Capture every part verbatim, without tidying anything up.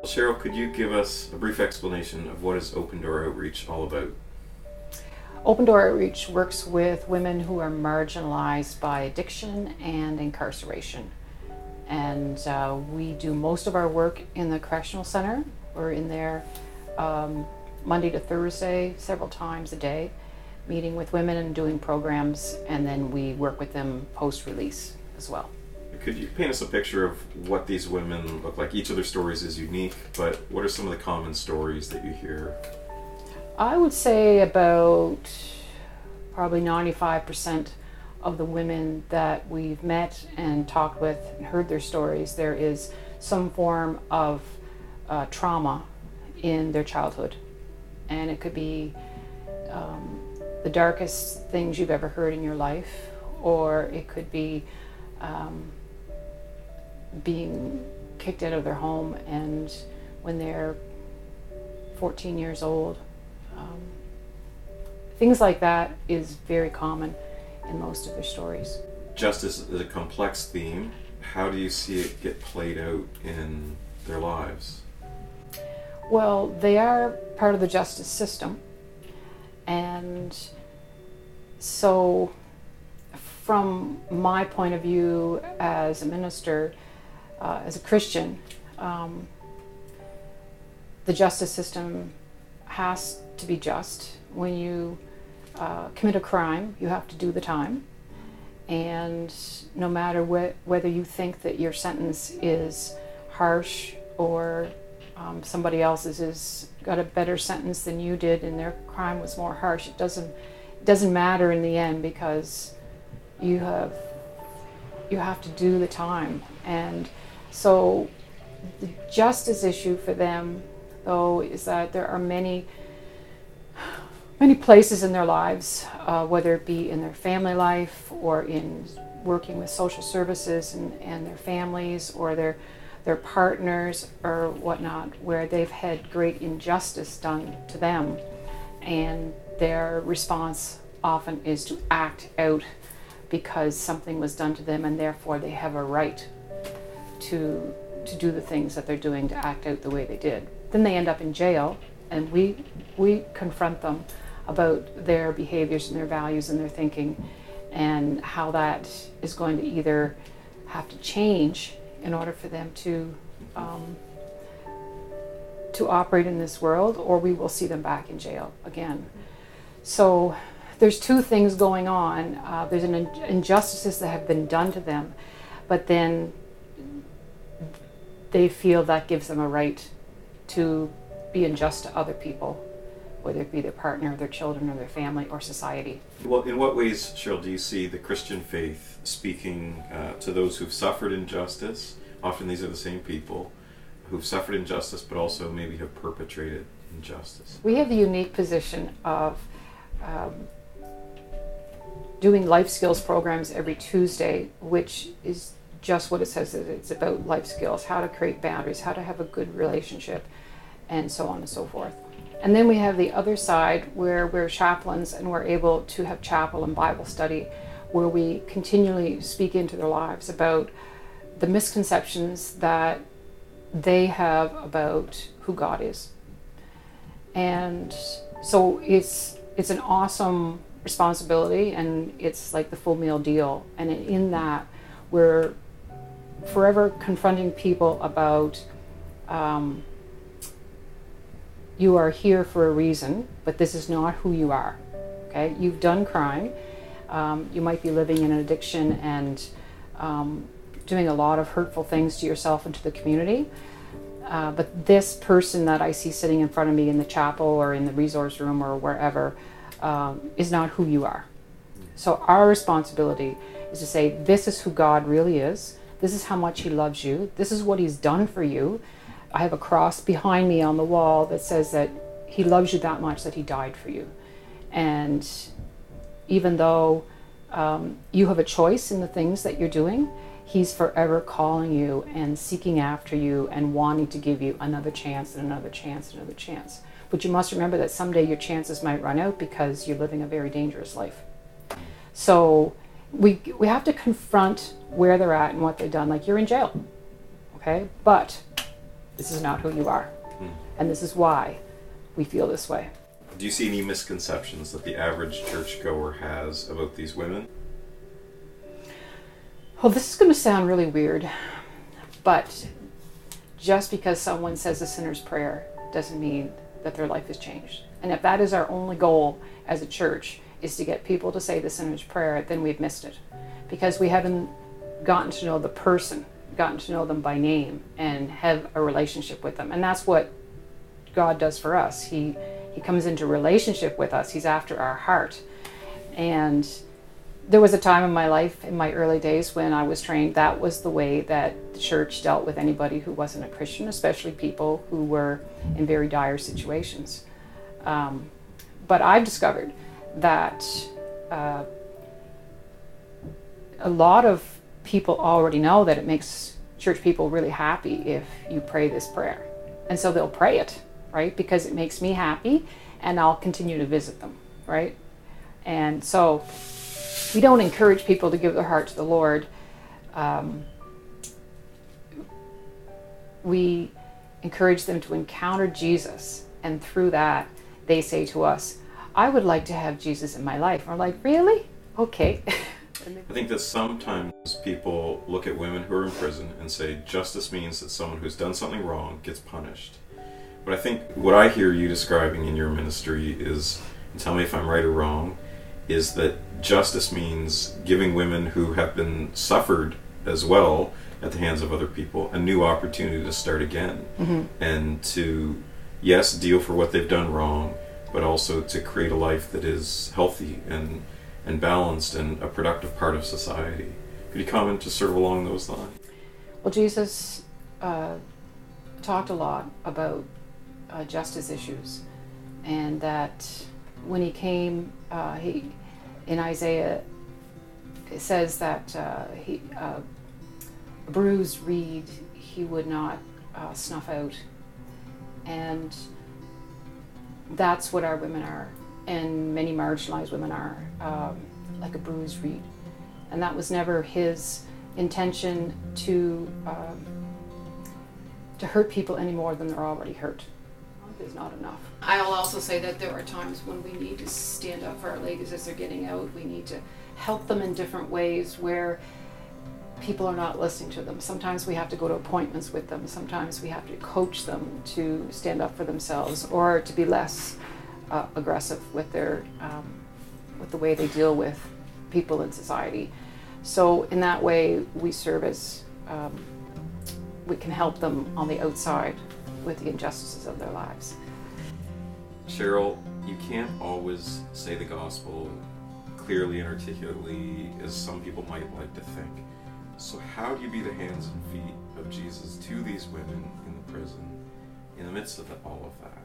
Cheryl, could you give us a brief explanation of what is Open Door Outreach all about? Open Door Outreach works with women who are marginalized by addiction and incarceration. And uh, we do most of our work in the correctional center. We're in there um, Monday to Thursday, several times a day, meeting with women and doing programs, and then we work with them post-release as well. Could you paint us a picture of what these women look like? Each of their stories is unique, but what are some of the common stories that you hear? I would say about probably ninety-five percent of the women that we've met and talked with and heard their stories, there is some form of uh, trauma in their childhood. And it could be um, the darkest things you've ever heard in your life, or it could be um, being kicked out of their home, and when they're fourteen years old. Um, things like that is very common in most of their stories. Justice is a complex theme. How do you see it get played out in their lives? Well, they are part of the justice system, and so from my point of view as a minister, uh, as a Christian, um, the justice system has to be just. When you uh, commit a crime, you have to do the time. And no matter wh- whether you think that your sentence is harsh or um, somebody else's has got a better sentence than you did and their crime was more harsh, it doesn't, it doesn't matter in the end, because you have, you have to do the time. And so the justice issue for them, though, is that there are many many places in their lives, uh, whether it be in their family life or in working with social services and, and their families or their their partners or whatnot, where they've had great injustice done to them, and their response often is to act out because something was done to them, and therefore they have a right to to do the things that they're doing, to act out the way they did. Then they end up in jail, and we we confront them about their behaviors and their values and their thinking, and how that is going to either have to change in order for them to um, to operate in this world, or we will see them back in jail again. So there's two things going on. Uh, there's an in- injustices that have been done to them, but then they feel that gives them a right to be unjust to other people, whether it be their partner, their children, or their family, or society. Well, in what ways, Cheryl, do you see the Christian faith speaking uh, to those who've suffered injustice? Often these are the same people who've suffered injustice, but also maybe have perpetrated injustice. We have the unique position of um, doing life skills programs every Tuesday, which is just what it says. It's about life skills, how to create boundaries, how to have a good relationship, and so on and so forth. And then we have the other side where we're chaplains and we're able to have chapel and Bible study, where we continually speak into their lives about the misconceptions that they have about who God is. And so it's it's an awesome responsibility, and it's like the full meal deal. And in that, we're forever confronting people about um, you are here for a reason, but this is not who you are. Okay, you've done crime. Um, you might be living in an addiction and um, doing a lot of hurtful things to yourself and to the community. Uh, but this person that I see sitting in front of me in the chapel or in the resource room or wherever um, is not who you are. So our responsibility is to say, this is who God really is. This is how much He loves you. This is what He's done for you. I have a cross behind me on the wall that says that He loves you that much that He died for you. And even though um, you have a choice in the things that you're doing, He's forever calling you and seeking after you and wanting to give you another chance and another chance and another chance. But you must remember that someday your chances might run out because you're living a very dangerous life. So we we have to confront where they're at and what they've done. Like, you're in jail, okay? But this is not who you are. Mm. And this is why we feel this way. Do you see any misconceptions that the average churchgoer has about these women? Well, this is going to sound really weird, but just because someone says a sinner's prayer doesn't mean that their life has changed. And if that is our only goal as a church, is to get people to say the sinner's prayer, then we've missed it. Because we haven't gotten to know the person, gotten to know them by name, and have a relationship with them. And that's what God does for us. He He comes into relationship with us. He's after our heart. And there was a time in my life, in my early days, when I was trained, that was the way that the church dealt with anybody who wasn't a Christian, especially people who were in very dire situations. Um, but I've discovered that uh, a lot of people already know that it makes church people really happy if you pray this prayer. And so they'll pray it, right? Because it makes me happy, and I'll continue to visit them, right? And so we don't encourage people to give their heart to the Lord. Um, we encourage them to encounter Jesus, and through that, they say to us, I would like to have Jesus in my life. And we're like, really? Okay. I think that sometimes people look at women who are in prison and say justice means that someone who's done something wrong gets punished. But I think what I hear you describing in your ministry is, and tell me if I'm right or wrong, is that justice means giving women who have been suffered as well at the hands of other people a new opportunity to start again. Mm-hmm. And to, yes, deal for what they've done wrong, but also to create a life that is healthy and and balanced and a productive part of society. Could you comment just sort of along those lines? Well, Jesus uh, talked a lot about uh, justice issues, and that when he came, uh, he in Isaiah, it says that uh, he uh, a bruised reed he would not uh, snuff out, and that's what our women are. And many marginalized women are, um, like a bruised reed. And that was never his intention to um, to hurt people any more than they're already hurt. Is not enough. I'll also say that there are times when we need to stand up for our ladies as they're getting out. We need to help them in different ways where people are not listening to them. Sometimes we have to go to appointments with them. Sometimes we have to coach them to stand up for themselves, or to be less Uh, aggressive with their um, with the way they deal with people in society. So in that way, we serve as um, we can help them on the outside with the injustices of their lives. Cheryl, you can't always say the gospel clearly and articulately as some people might like to think. So how do you be the hands and feet of Jesus to these women in the prison in the midst of all of that?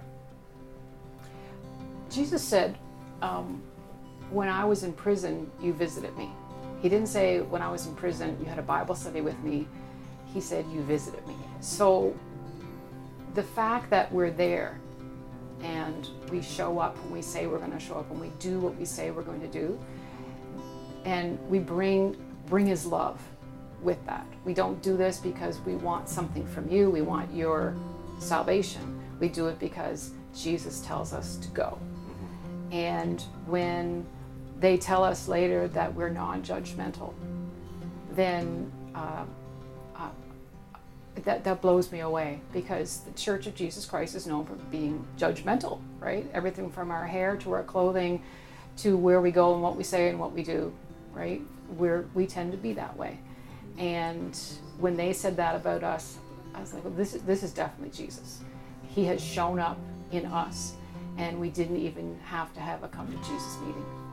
Jesus said, um, when I was in prison, you visited me. He didn't say, when I was in prison, you had a Bible study with me. He said, you visited me. So the fact that we're there and we show up when we say we're going to show up, and we do what we say we're going to do, and we bring, bring his love with that. We don't do this because we want something from you. We want your salvation. We do it because Jesus tells us to go. And when they tell us later that we're non-judgmental, then uh, uh, that, that blows me away, because the Church of Jesus Christ is known for being judgmental, right? Everything from our hair to our clothing to where we go and what we say and what we do, right? We're, we tend to be that way. And when they said that about us, I was like, well, this is, this is definitely Jesus. He has shown up in us. And we didn't even have to have a come to Jesus meeting.